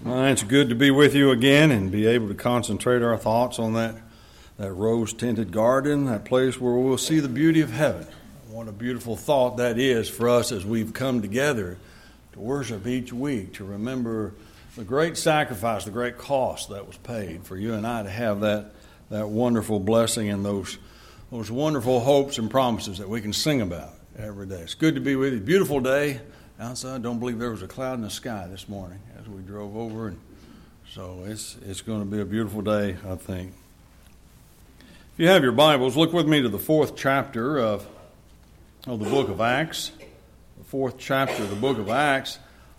Well, it's good to be with you again and be able to concentrate our thoughts on that rose-tinted garden, that place where we'll see the beauty of heaven. What a beautiful thought that is for us as we've come together to worship each week, to remember the great sacrifice, the great cost that was paid for you and I to have that wonderful blessing and those wonderful hopes and promises that we can sing about every day. It's good to be with you. Beautiful day outside. Don't believe there was a cloud in the sky this morning as we drove over, and so it's going to be a beautiful day, I think. If you have your Bibles, look with me to the 4th chapter of the book of Acts. The 4th chapter of the book of Acts.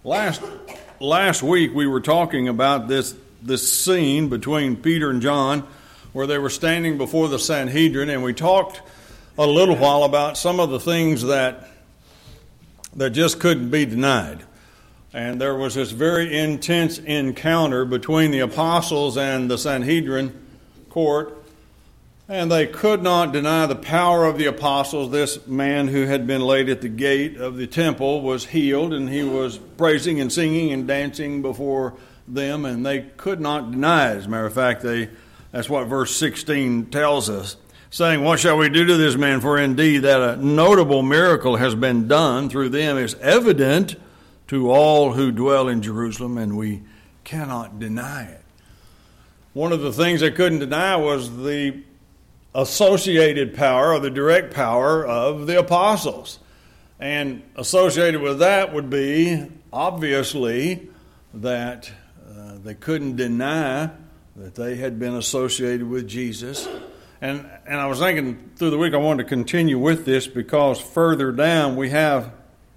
Last week we were talking about this scene between Peter and John where they were standing before the Sanhedrin, and we talked a little while about some of the things that just couldn't be denied. And there was this very intense encounter between the apostles and the Sanhedrin court, and they could not deny the power of the apostles. This man who had been laid at the gate of the temple was healed, and he was praising and singing and dancing before them, and they could not deny it. As a matter of fact, that's what verse 16 tells us, saying, "What shall we do to this man? For indeed that a notable miracle has been done through them is evident to all who dwell in Jerusalem, and we cannot deny it." One of the things they couldn't deny was the associated power, or the direct power of the apostles. And associated with that would be, obviously, that they couldn't deny that they had been associated with Jesus. And I was thinking through the week I wanted to continue with this because further down we out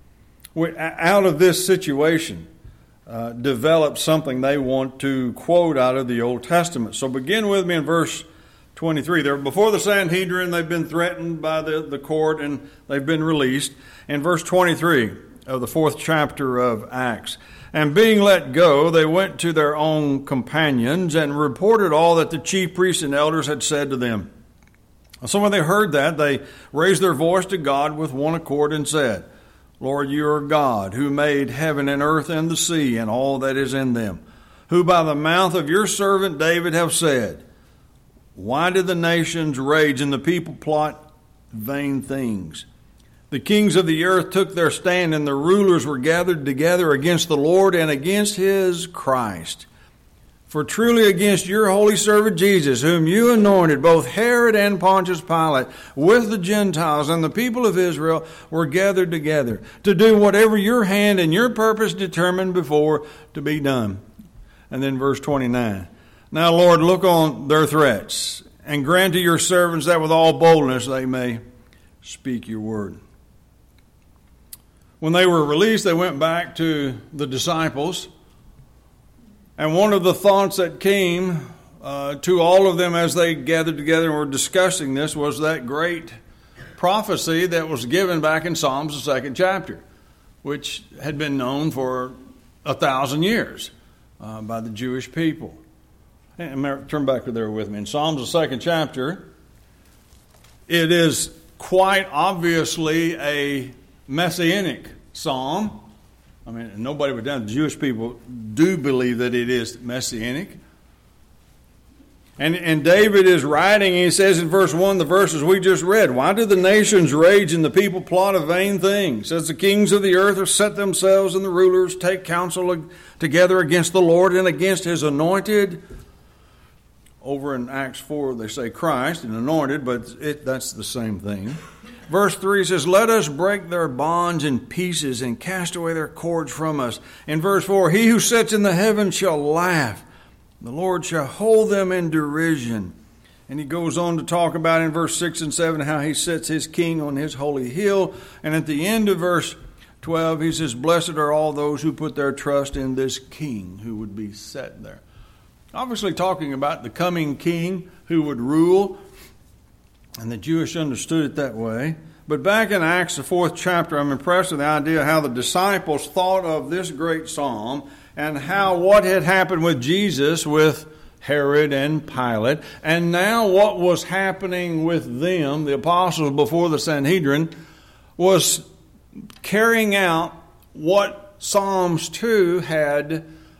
of this situation developed something they want to quote out of the Old Testament. So begin with me in verse 23. They're before the Sanhedrin. They've been threatened by the court and they've been released. In verse 23 of the 4th chapter of Acts, "And being let go, they went to their own companions and reported all that the chief priests and elders had said to them. So when they heard that, they raised their voice to God with one accord and said, 'Lord, you are God, who made heaven and earth and the sea and all that is in them, who by the mouth of your servant David have said, why did the nations rage and the people plot vain things? The kings of the earth took their stand, and the rulers were gathered together against the Lord and against his Christ. For truly against your holy servant Jesus, whom you anointed, both Herod and Pontius Pilate, with the Gentiles and the people of Israel, were gathered together to do whatever your hand and your purpose determined before to be done.'" And then verse 29. "Now, Lord, look on their threats, and grant to your servants that with all boldness they may speak your word." When they were released, they went back to the disciples. And one of the thoughts that came to all of them as they gathered together and were discussing this was that great prophecy that was given back in Psalms, the 2nd chapter, which had been known for 1,000 years by the Jewish people. And turn back there with me. In Psalms, the 2nd chapter, it is quite obviously a messianic psalm. I mean, nobody but the Jewish people do believe that it is messianic. And David is writing, and he says in verse 1, the verses we just read, "Why do the nations rage and the people plot a vain thing? Says the kings of the earth have set themselves, and the rulers take counsel together against the Lord and against his anointed." Over in Acts 4, they say Christ and anointed, but that's the same thing. Verse 3 says, "Let us break their bonds in pieces and cast away their cords from us." In verse 4, "He who sits in the heavens shall laugh. The Lord shall hold them in derision." And he goes on to talk about in verse 6 and 7 how he sets his king on his holy hill. And at the end of verse 12, he says, "Blessed are all those who put their trust in this king who would be set there." Obviously talking about the coming king who would rule, and the Jewish understood it that way. But back in Acts, the 4th chapter, I'm impressed with the idea how the disciples thought of this great psalm and how what had happened with Jesus, with Herod and Pilate, and now what was happening with them, the apostles before the Sanhedrin, was carrying out what Psalms 2 had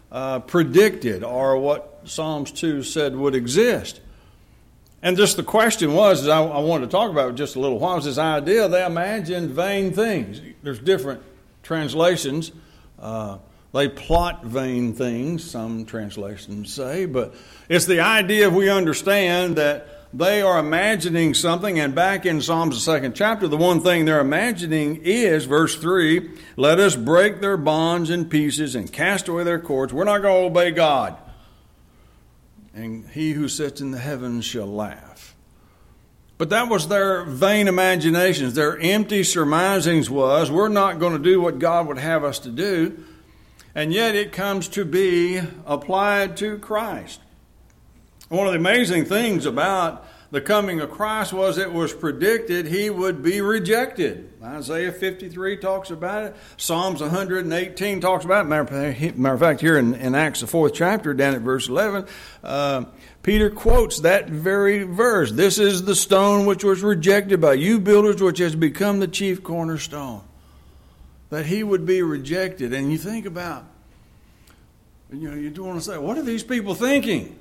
predicted or what Psalms 2 said would exist. And just the question was, I wanted to talk about it just a little while, was this idea they imagined vain things. There's different translations. They plot vain things, some translations say, but it's the idea if we understand that they are imagining something, and back in Psalms, the 2nd chapter, the one thing they're imagining is, verse 3, let us break their bonds in pieces and cast away their cords. We're not going to obey God. And he who sits in the heavens shall laugh. But that was their vain imaginations. Their empty surmisings was, we're not going to do what God would have us to do. And yet it comes to be applied to Christ. One of the amazing things about the coming of Christ was it was predicted he would be rejected. Isaiah 53 talks about it. Psalms 118 talks about it. Matter of fact, here in Acts, the 4th chapter, down at verse 11, Peter quotes that very verse. This is the stone which was rejected by you builders, which has become the chief cornerstone. That he would be rejected. And you think about, you do want to say, what are these people thinking?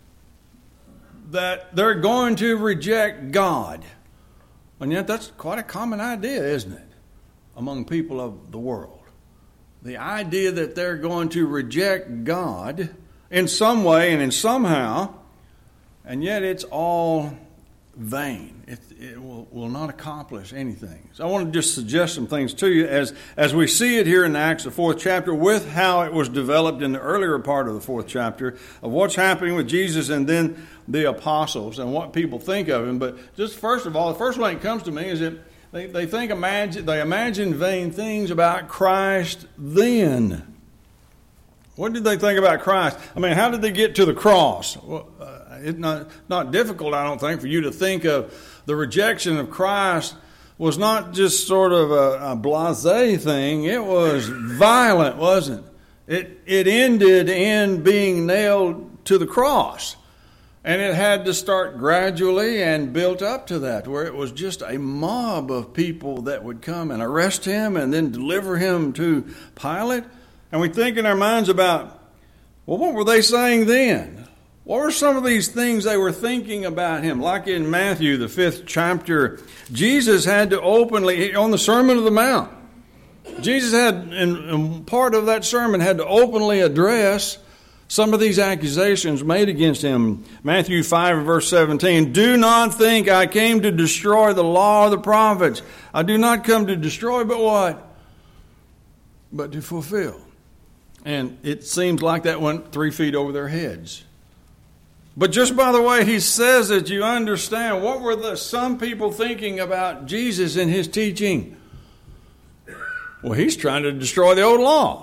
That they're going to reject God. And yet that's quite a common idea, isn't it? Among people of the world. The idea that they're going to reject God in some way and in somehow, and yet it's all vain. It will not accomplish anything. So I want to just suggest some things to you as we see it here in Acts, the 4th chapter, with how it was developed in the earlier part of the 4th chapter, of what's happening with Jesus and then the apostles and what people think of him. But just first of all, the first one that comes to me is that they imagine vain things about Christ then. What did they think about Christ? I mean, how did they get to the cross? Well, it's not difficult, I don't think, for you to think of the rejection of Christ was not just sort of a blasé thing. It was violent, wasn't it? It ended in being nailed to the cross. And it had to start gradually and built up to that, where it was just a mob of people that would come and arrest him and then deliver him to Pilate. And we think in our minds about, well, what were they saying then? What were some of these things they were thinking about him? Like in Matthew, the 5th chapter, Jesus had to openly, on the Sermon on the Mount, Jesus had, in part of that sermon, had to openly address some of these accusations made against him. Matthew 5 and verse 17, do not think I came to destroy the law of the prophets. I do not come to destroy, but what? But to fulfill. And it seems like that went 3 feet over their heads. But just by the way he says it, you understand what were some people thinking about Jesus and his teaching? Well, he's trying to destroy the old law.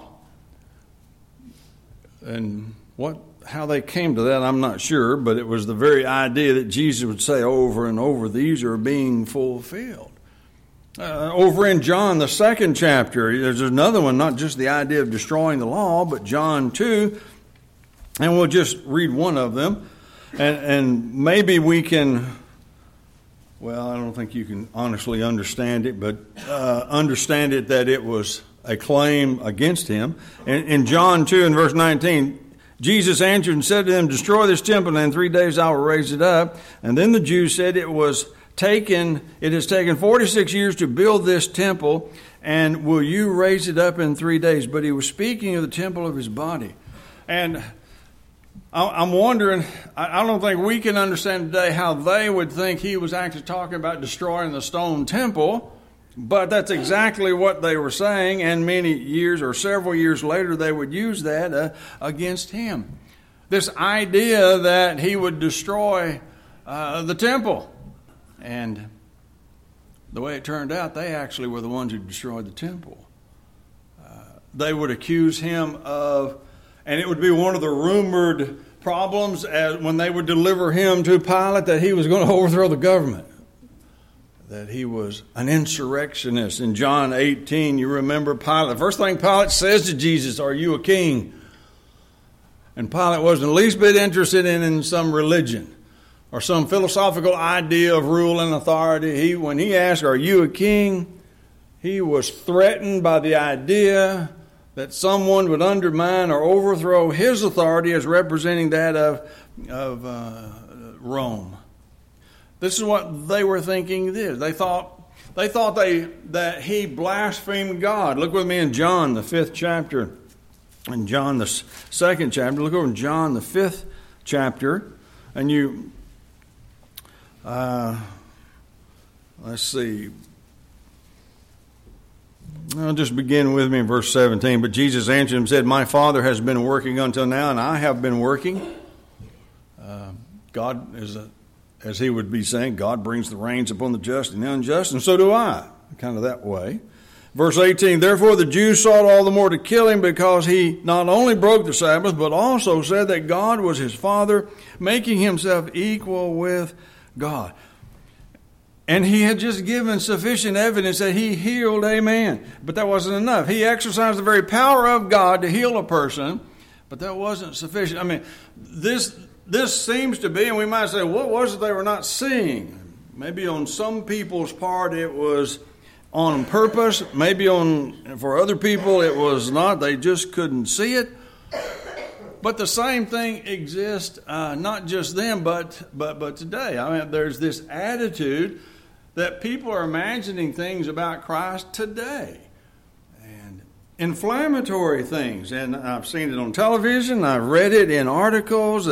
And how they came to that, I'm not sure, but it was the very idea that Jesus would say over and over, these are being fulfilled. Over in John, the 2nd chapter, there's another one, not just the idea of destroying the law, but John 2, and we'll just read one of them. And maybe we can, well, I don't think you can honestly understand it, but understand it that it was a claim against him. In John 2 and verse 19, Jesus answered and said to them, destroy this temple, and in 3 days I will raise it up. And then the Jews said it has taken 46 years to build this temple, and will you raise it up in 3 days? But he was speaking of the temple of his body. And I'm wondering, I don't think we can understand today how they would think he was actually talking about destroying the stone temple, but that's exactly what they were saying, and many years or several years later they would use that against him. This idea that he would destroy the temple. And the way it turned out, they actually were the ones who destroyed the temple. They would accuse him of, and it would be one of the rumored problems when they would deliver him to Pilate, that he was going to overthrow the government, that he was an insurrectionist. In John 18, you remember Pilate. The first thing Pilate says to Jesus, are you a king? And Pilate wasn't the least bit interested in some religion or some philosophical idea of rule and authority. When he asked, are you a king? He was threatened by the idea that someone would undermine or overthrow his authority as representing that of Rome. This is what they were thinking. They thought that he blasphemed God. Look with me in John, the 5th chapter. In John, the 2nd chapter. Look over in John, the 5th chapter. And let's see. I'll just begin with me in verse 17. But Jesus answered him and said, my Father has been working until now, and I have been working. God is, as he would be saying, God brings the rains upon the just and the unjust, and so do I. Kind of that way. Verse 18, therefore the Jews sought all the more to kill him, because he not only broke the Sabbath, but also said that God was his Father, making himself equal with God. And he had just given sufficient evidence that he healed a man. But that wasn't enough. He exercised the very power of God to heal a person, but that wasn't sufficient. I mean, this seems to be, and we might say, what was it they were not seeing? Maybe on some people's part it was on purpose. Maybe for other people it was not. They just couldn't see it. But the same thing exists, not just then, but today. I mean, there's this attitude that people are imagining things about Christ today, and inflammatory things. And I've seen it on television. I've read it in articles,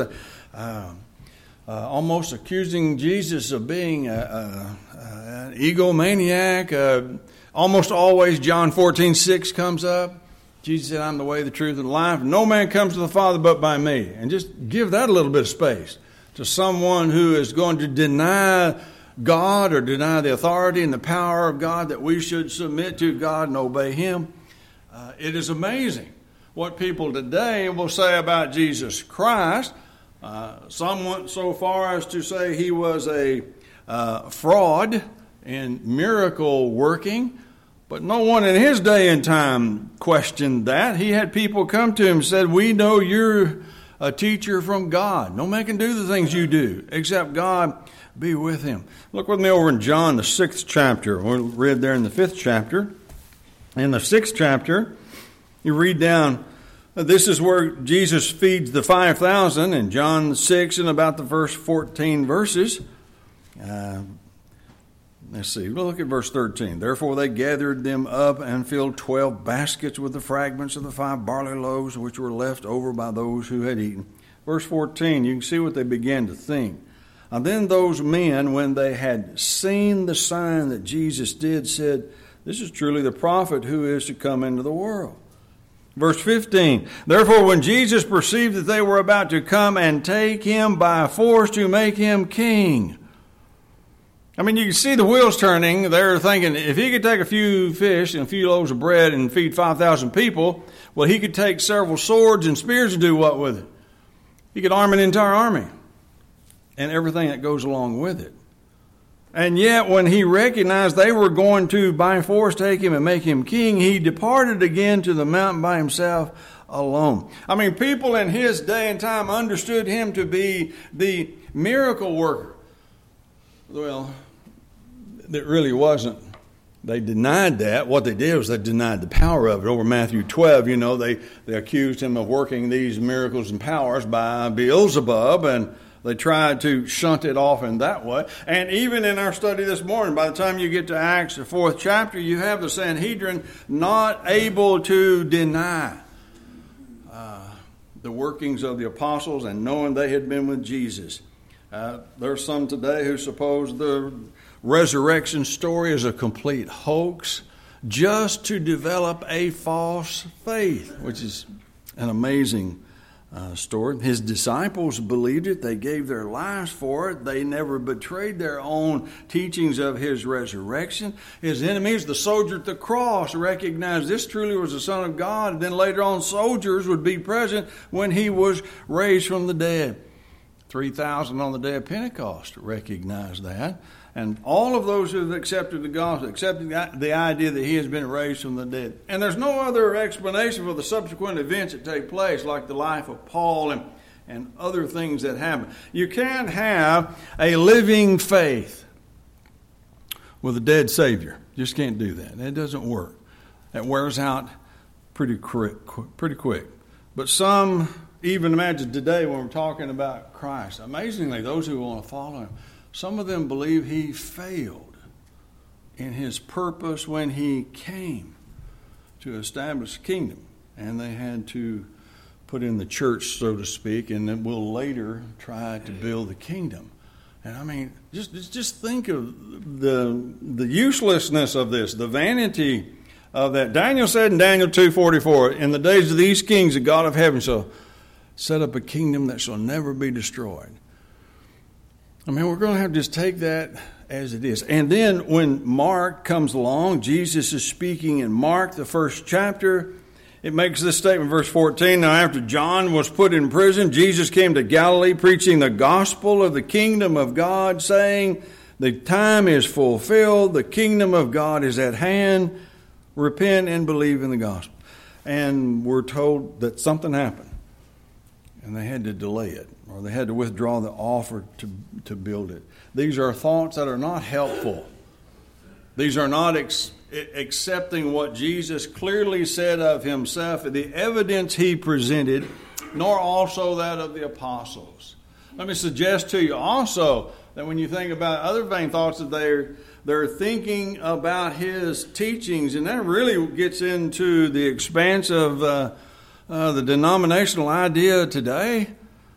almost accusing Jesus of being an egomaniac. Almost always John 14:6 comes up. Jesus said, I'm the way, the truth, and the life. No man comes to the Father but by me. And just give that a little bit of space to someone who is going to deny God or deny the authority and the power of God, that we should submit to God and obey him. It is amazing what people today will say about Jesus Christ. Some went so far as to say he was a fraud in miracle working. But no one in his day and time questioned that. He had people come to him and said, we know you're a teacher from God. No man can do the things you do except God be with him. Look with me over in John, the 6th chapter. We read there in the 5th chapter. In the 6th chapter, you read down, this is where Jesus feeds the 5,000 in John 6 and about the first 14 verses. Let's see. We'll look at verse 13. Therefore they gathered them up and filled 12 baskets with the fragments of the 5 barley loaves which were left over by those who had eaten. Verse 14, you can see what they began to think. And then those men, when they had seen the sign that Jesus did, said, this is truly the prophet who is to come into the world. Verse 15, therefore when Jesus perceived that they were about to come and take him by force to make him king. I mean, you can see the wheels turning. They're thinking, if he could take a few fish and a few loaves of bread and feed 5,000 people, well, he could take several swords and spears and do what with it? He could arm an entire army and everything that goes along with it. And yet, when he recognized they were going to, by force, take him and make him king, he departed again to the mountain by himself alone. I mean, people in his day and time understood him to be the miracle worker. Well, it really wasn't. They denied that. What they did was they denied the power of it. Over Matthew 12, they accused him of working these miracles and powers by Beelzebub, and they tried to shunt it off in that way. And even in our study this morning, by the time you get to Acts, the 4th chapter, you have the Sanhedrin not able to deny the workings of the apostles and knowing they had been with Jesus. There's some today who suppose the resurrection story is a complete hoax just to develop a false faith, which is an amazing story. His disciples believed it. They gave their lives for it. They never betrayed their own teachings of his resurrection. His enemies, the soldier at the cross, recognized this truly was the Son of God. And then later on, soldiers would be present when he was raised from the dead. 3,000 on the day of Pentecost recognized that. And all of those who have accepted the gospel, accepted the idea that he has been raised from the dead. And there's no other explanation for the subsequent events that take place, like the life of Paul and other things that happen. You can't have a living faith with a dead Savior. You just can't do that. It doesn't work. It wears out pretty quick. But some even imagine today when we're talking about Christ, amazingly, those who want to follow him, some of them believe he failed in his purpose when he came to establish the kingdom. And they had to put in the church, so to speak, and then will later try to build the kingdom. And I mean, just think of the uselessness of this, the vanity of that. Daniel said in Daniel 2:44, in the days of these kings, the God of heaven shall set up a kingdom that shall never be destroyed. I mean, we're going to have to just take that as it is. And then when Mark comes along, Jesus is speaking in Mark, the first chapter. It makes this statement, verse 14, now after John was put in prison, Jesus came to Galilee preaching the gospel of the kingdom of God, saying, the time is fulfilled, the kingdom of God is at hand, repent and believe in the gospel. And we're told that something happened, and they had to delay it, or they had to withdraw the offer to build it. These are thoughts that are not helpful. These are not accepting what Jesus clearly said of himself, the evidence he presented, nor also that of the apostles. Let me suggest to you also that when you think about other vain thoughts, that they're thinking about his teachings, and that really gets into the expanse of the denominational idea today.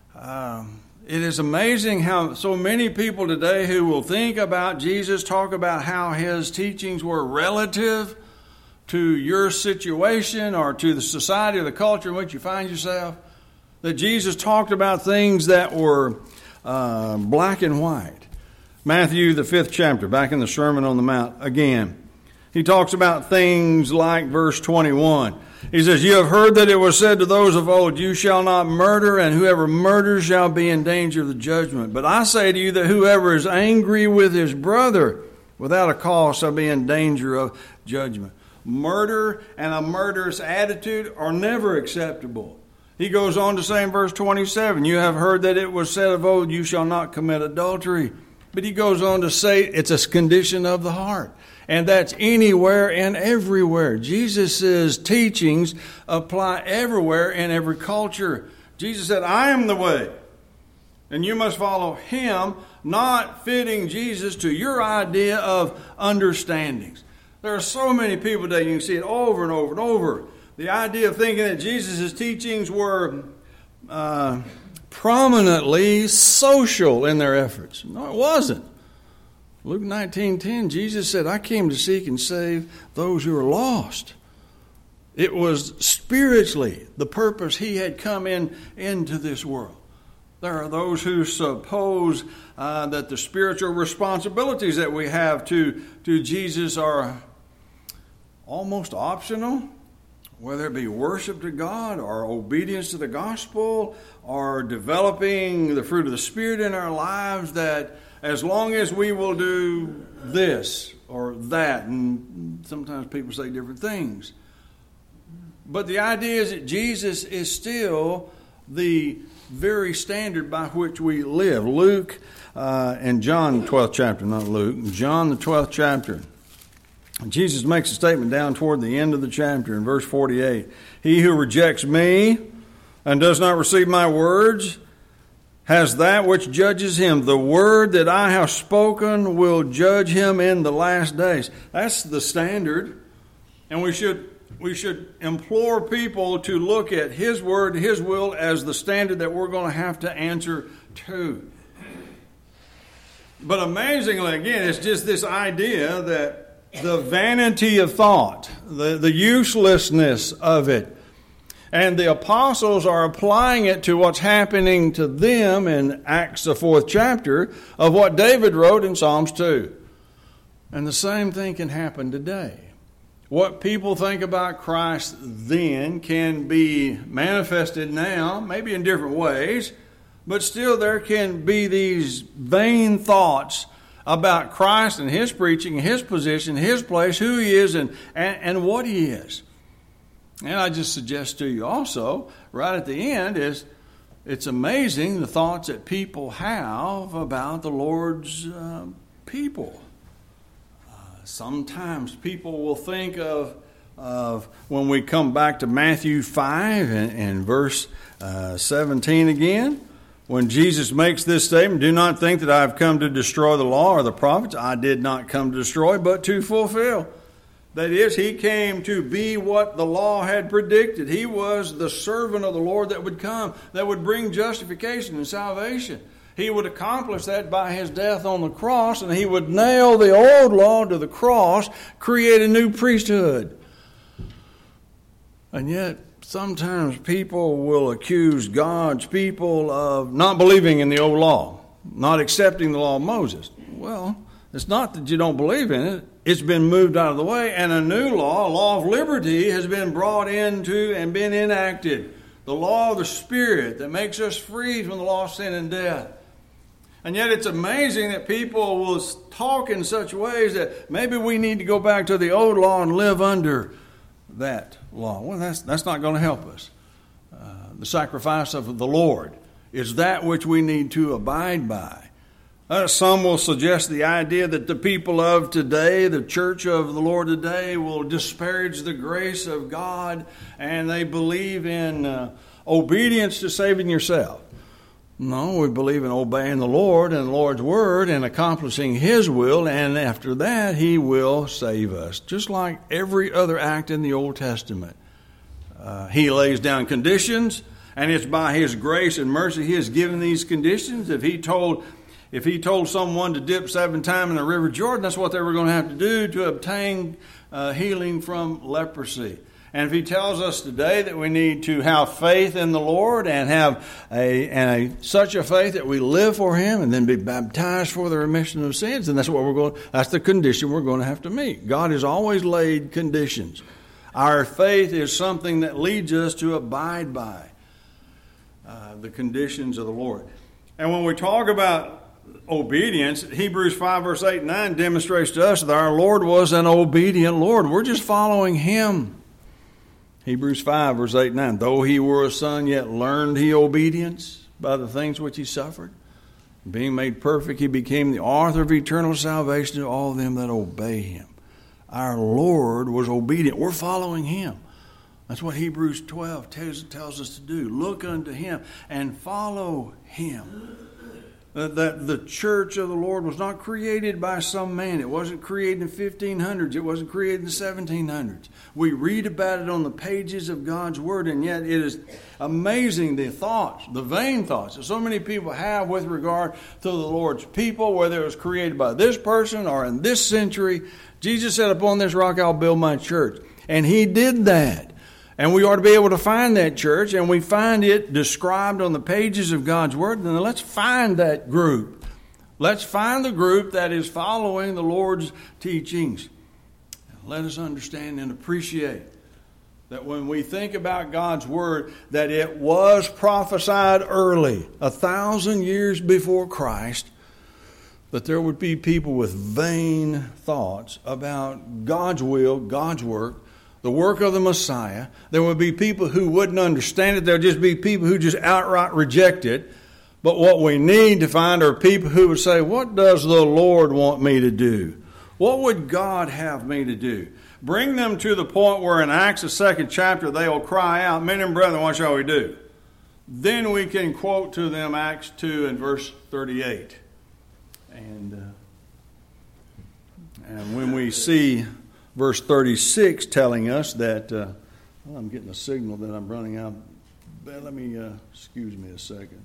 It is amazing how so many people today who will think about Jesus talk about how his teachings were relative to your situation or to the society or the culture in which you find yourself. That Jesus talked about things that were black and white. Matthew, the 5th chapter, back in the Sermon on the Mount again. He talks about things like verse 21. He says, you have heard that it was said to those of old, you shall not murder, and whoever murders shall be in danger of the judgment. But I say to you that whoever is angry with his brother without a cause shall be in danger of judgment. Murder and a murderous attitude are never acceptable. He goes on to say in verse 27, you have heard that it was said of old, you shall not commit adultery. But he goes on to say it's a condition of the heart. And that's anywhere and everywhere. Jesus' teachings apply everywhere in every culture. Jesus said, I am the way. And you must follow him, not fitting Jesus to your idea of understandings. There are so many people today, you can see it over and over and over. The idea of thinking that Jesus' teachings were prominently social in their efforts. No, it wasn't. Luke 19:10, Jesus said, I came to seek and save those who are lost. It was spiritually the purpose he had come into this world. There are those who suppose that the spiritual responsibilities that we have to Jesus are almost optional, whether it be worship to God or obedience to the gospel or developing the fruit of the Spirit in our lives, that as long as we will do this or that, and sometimes people say different things. But the idea is that Jesus is still the very standard by which we live. Luke and John, the 12th chapter, not Luke, John, the 12th chapter. Jesus makes a statement down toward the end of the chapter in verse 48. He who rejects me and does not receive my words has that which judges him. The word that I have spoken will judge him in the last days. That's the standard. And we should implore people to look at his word, his will, as the standard that we're going to have to answer to. But amazingly, again, it's just this idea that the vanity of thought, the uselessness of it, and the apostles are applying it to what's happening to them in Acts, the 4th chapter, of what David wrote in Psalms 2. And the same thing can happen today. What people think about Christ then can be manifested now, maybe in different ways, but still there can be these vain thoughts about Christ and his preaching, his position, his place, who he is, and what he is. And I just suggest to you also, right at the end, is it's amazing the thoughts that people have about the Lord's people. Sometimes people will think of of when we come back to Matthew 5 and verse 17 again. When Jesus makes this statement, do not think that I have come to destroy the law or the prophets. I did not come to destroy, but to fulfill. That is, he came to be what the law had predicted. He was the servant of the Lord that would come, that would bring justification and salvation. He would accomplish that by his death on the cross, and he would nail the old law to the cross, create a new priesthood. And yet, sometimes people will accuse God's people of not believing in the old law, not accepting the law of Moses. Well, it's not that you don't believe in it. It's been moved out of the way, and a new law, a law of liberty, has been brought into and been enacted. The law of the Spirit that makes us free from the law of sin and death. And yet it's amazing that people will talk in such ways that maybe we need to go back to the old law and live under that law. Well, that's not going to help us. The sacrifice of the Lord is that which we need to abide by. Some will suggest the idea that the people of today, the church of the Lord today, will disparage the grace of God, and they believe in obedience to saving yourself. No, we believe in obeying the Lord and the Lord's word and accomplishing His will, and after that He will save us, just like every other act in the Old Testament. He lays down conditions, and it's by His grace and mercy He has given these conditions. If He told someone to dip 7 times in the River Jordan, that's what they were going to have to do to obtain healing from leprosy. And if He tells us today that we need to have faith in the Lord and have such a faith that we live for Him and then be baptized for the remission of sins, then that's the condition we're going to have to meet. God has always laid conditions. Our faith is something that leads us to abide by the conditions of the Lord. And when we talk about obedience, Hebrews 5 verse 8 and 9 demonstrates to us that our Lord was an obedient Lord. We're just following Him. Hebrews 5 verse 8 and 9, though He were a son, yet learned He obedience by the things which He suffered. Being made perfect, He became the author of eternal salvation to all them that obey Him. Our Lord was obedient. We're following Him. That's what Hebrews 12 tells us to do. Look unto Him and follow Him. That the church of the Lord was not created by some man. It wasn't created in the 1500s. It wasn't created in the 1700s. We read about it on the pages of God's Word, and yet it is amazing the thoughts, the vain thoughts that so many people have with regard to the Lord's people, whether it was created by this person or in this century. Jesus said, upon this rock I'll build my church. And He did that. And we ought to be able to find that church, and we find it described on the pages of God's Word. Then let's find that group. Let's find the group that is following the Lord's teachings. Let us understand and appreciate that when we think about God's Word, that it was prophesied early, 1,000 years before Christ, that there would be people with vain thoughts about God's will, God's work, the work of the Messiah. There would be people who wouldn't understand it. There would just be people who just outright reject it. But what we need to find are people who would say, what does the Lord want me to do? What would God have me to do? Bring them to the point where in Acts, the 2nd chapter, they will cry out, men and brethren, what shall we do? Then we can quote to them Acts 2 and verse 38. And when we see verse 36 telling us that, I'm getting a signal that I'm running out. Let me, excuse me a second.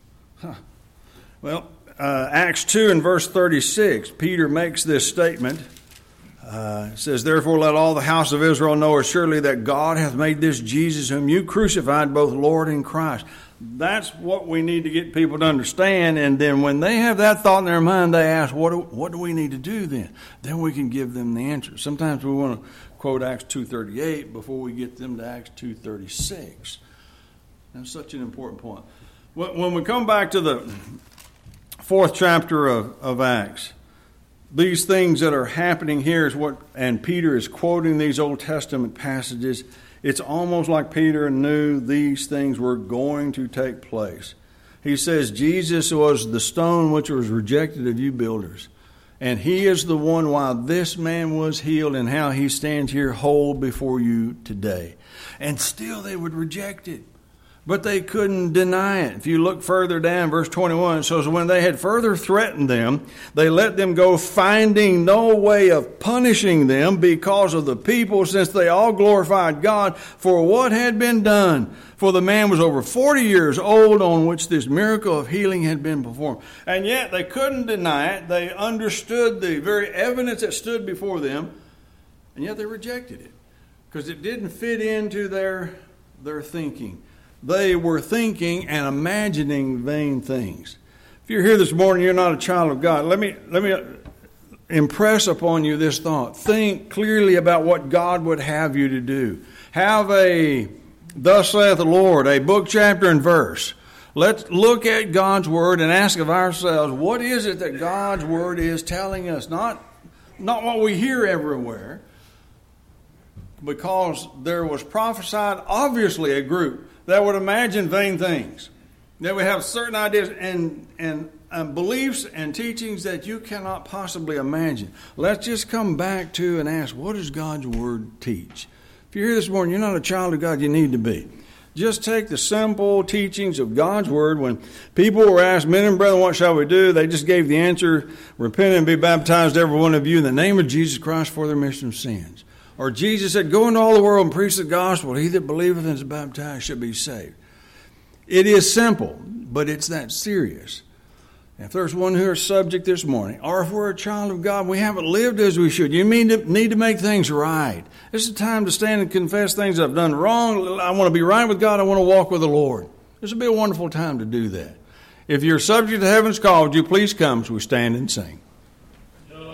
Well, Acts 2 and verse 36, Peter makes this statement. It says, therefore let all the house of Israel know assuredly that God hath made this Jesus whom you crucified both Lord and Christ. That's what we need to get people to understand. And then when they have that thought in their mind, they ask, what do we need to do then? Then we can give them the answer. Sometimes we want to quote Acts 2:38 before we get them to Acts 2:36. That's such an important point. When we come back to the 4th chapter of Acts, these things that are happening here is what, and Peter is quoting these Old Testament passages. It's almost like Peter knew these things were going to take place. He says, Jesus was the stone which was rejected of you builders, And he is the one why this man was healed and how he stands here whole before you today. And still they would reject it. But they couldn't deny it. If you look further down, verse 21, it says, when they had further threatened them, they let them go, finding no way of punishing them because of the people, since they all glorified God for what had been done. For the man was over 40 years old on which this miracle of healing had been performed. And yet they couldn't deny it. They understood the very evidence that stood before them, and yet they rejected it because it didn't fit into their thinking. They were thinking and imagining vain things. If you're here this morning, you're not a child of God. Let me impress upon you this thought. Think clearly about what God would have you to do. Have a thus saith the Lord, a book, chapter, and verse. Let's look at God's Word and ask of ourselves, what is it that God's Word is telling us? Not what we hear everywhere, because there was prophesied, obviously, a group that would imagine vain things. That would have certain ideas and beliefs and teachings that you cannot possibly imagine. Let's just come back to and ask, what does God's Word teach? If you're here this morning, you're not a child of God, you need to be. Just take the simple teachings of God's Word. When people were asked, men and brethren, what shall we do? They just gave the answer, repent and be baptized, every one of you, in the name of Jesus Christ for the remission of sins. Or Jesus said, go into all the world and preach the gospel. He that believeth and is baptized shall be saved. It is simple, but it's that serious. If there's one who is subject this morning, or if we're a child of God, we haven't lived as we should, you need to make things right. This is the time to stand and confess things I've done wrong. I want to be right with God. I want to walk with the Lord. This would be a wonderful time to do that. If you're subject to heaven's call, would you please come as we stand and sing.